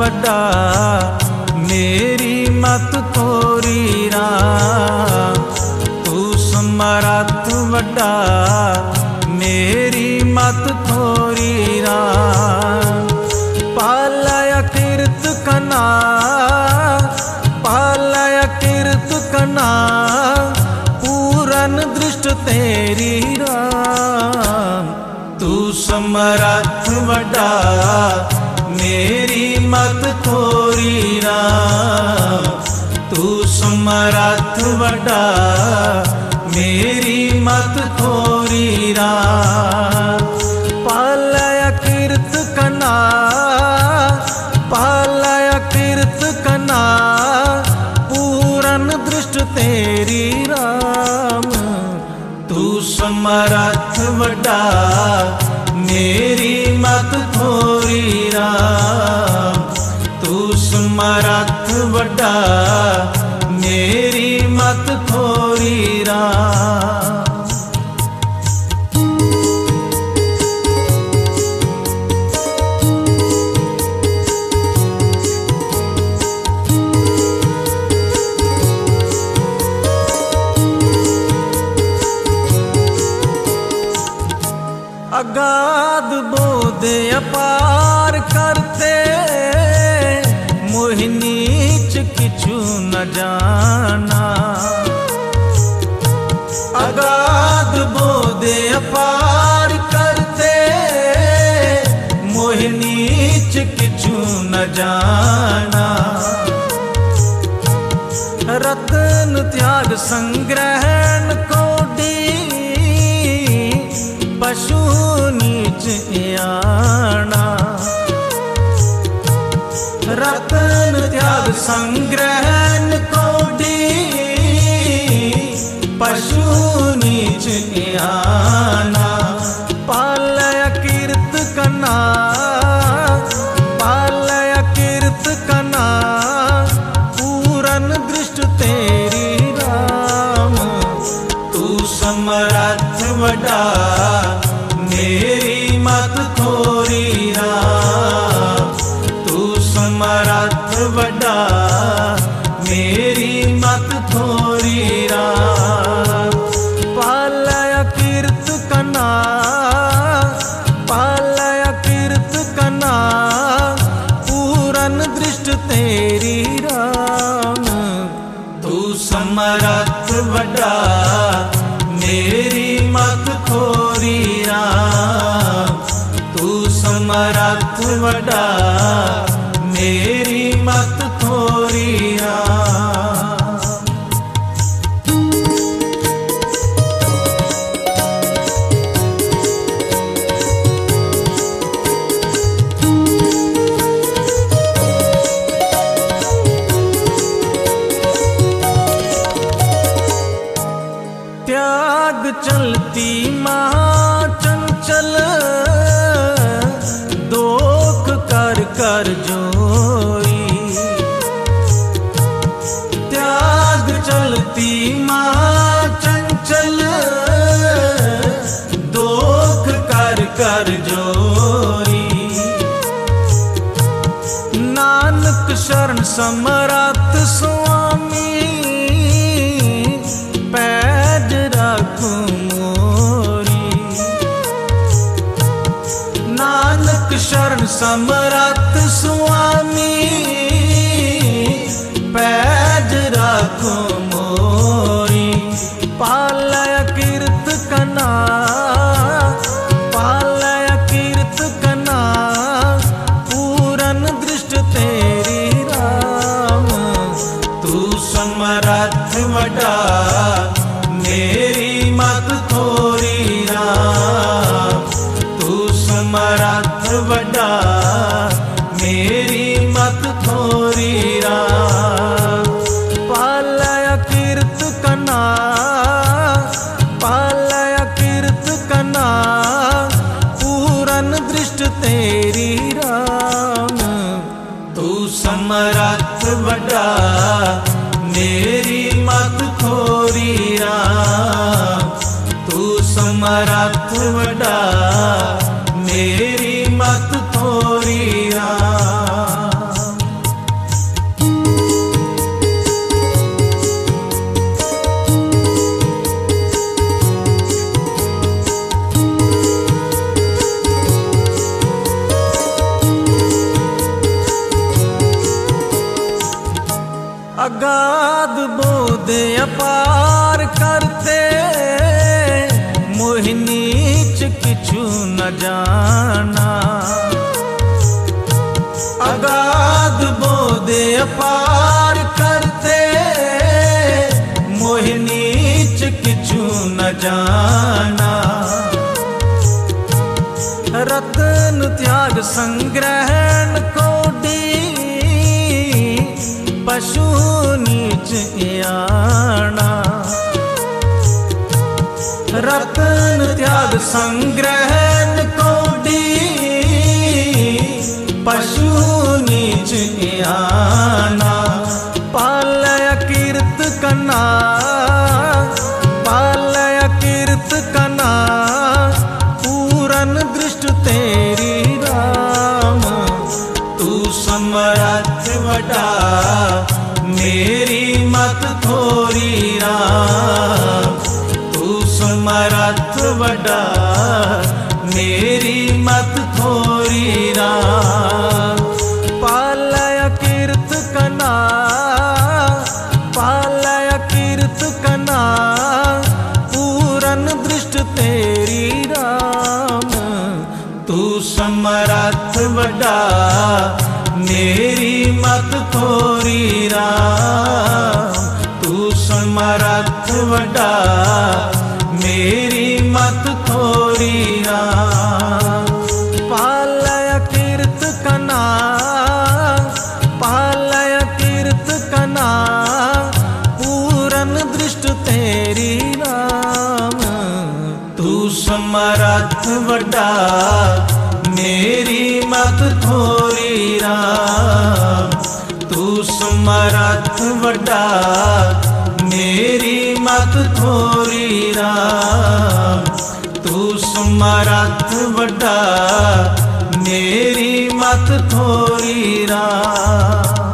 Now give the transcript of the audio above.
वड्डा मेरी मत थोरी राम। तू समर्थ वड्डा मेरी मत थोरी राम। पालय कीर्त कना पालय कीर्त कना पूरन दृष्ट तेरी राम। तू समर्थ वड्डा मेरी मत थोरी राम। तू समर्थ वड्डा मेरी मत थोरी राम। पालय कीर्त कना पालय कीर्त कना पूरन दृष्ट तेरी राम। तू समर्थ वड्डा मेरी मत थोरी राम। तू समर्थ वड्डा मेरी मत थोरी राम। अगाध बोध अपार करते मोहि नीच किछु न जाना। अगाध बोध अपार करते मोहि नीच किछु न जाना। रतन त्याग संग्रहण कोडी पशु नीच आना। रतन त्याग संग्रहण कोडी पशु नीच आना। पालय कीर्त कना पालय कीर्त कना पूरन दृष्ट तेरी राम। तू समर्थ वड्डा मेरी मत थोरी राम। तू समर्थ वड्डा मेरी मत थोरी राम। पालय कीर्त कना पालय कीर्त कना पूरन दृष्ट तेरी राम। तू समर्थ वड्डा मेरी मत थोरी राम। तू समर्थ वड्डा मेरी मत थोरी राम। त्याग चलती महाचंचल दोख कर कर जोई। त्याग चलती महाचंचल दोख कर कर जोई। नानक शरण समर्थ स्वामी पैज रखू मोरी। नानक शरण समर्थ स्वामी पैज रखू मोरी। पालय कीर्त कना पालय कीर्त कना पूरन दृष्ट तेरी राम। तू समर्थ वड्डा मेरी मत थोरी राम। तू समर्थ वड्डा मेरी मत थोरी राम। पालय कीर्त कना पालय कीर्त कना पूरन दृष्ट तेरी राम। तू समर्थ वड्डा मेरी मत थोरी राम। तू समर्थ वड्डा मेरी मत थोरी राम। अगाध बोध अपार करते मोहि नीच किछु न जाना। अगाध बोध अपार करते मोहि नीच किछु न जाना। रतन त्याग संग्रहण कोटि पशु नीच आना। रतन त्याग संग्रहण कोटि पशु नीच आना। पालय कीर्त कना पालय कीर्त कना पूरन दृष्ट तेरी राम। तू समर्थ वडा मेरी मत थोरी राम। तू समर्थ वडा मेरी मत थोरी राम। पालय कीर्त कना पालय कीर्त कना पूरन दृष्ट तेरी राम। तू समर्थ वडा मेरी मत थोरी राम। तू समर्थ वडा मेरी मत थोरी राम। पालय कीर्त कना पालय कीर्त कना पूरन दृष्ट तेरी राम। तू समर्थ वडा मेरी मत थोरी राम। तू समर्थ वडा मेरी मत थोरी राम। तू समर्थ वडा मेरी मत थोरी राम।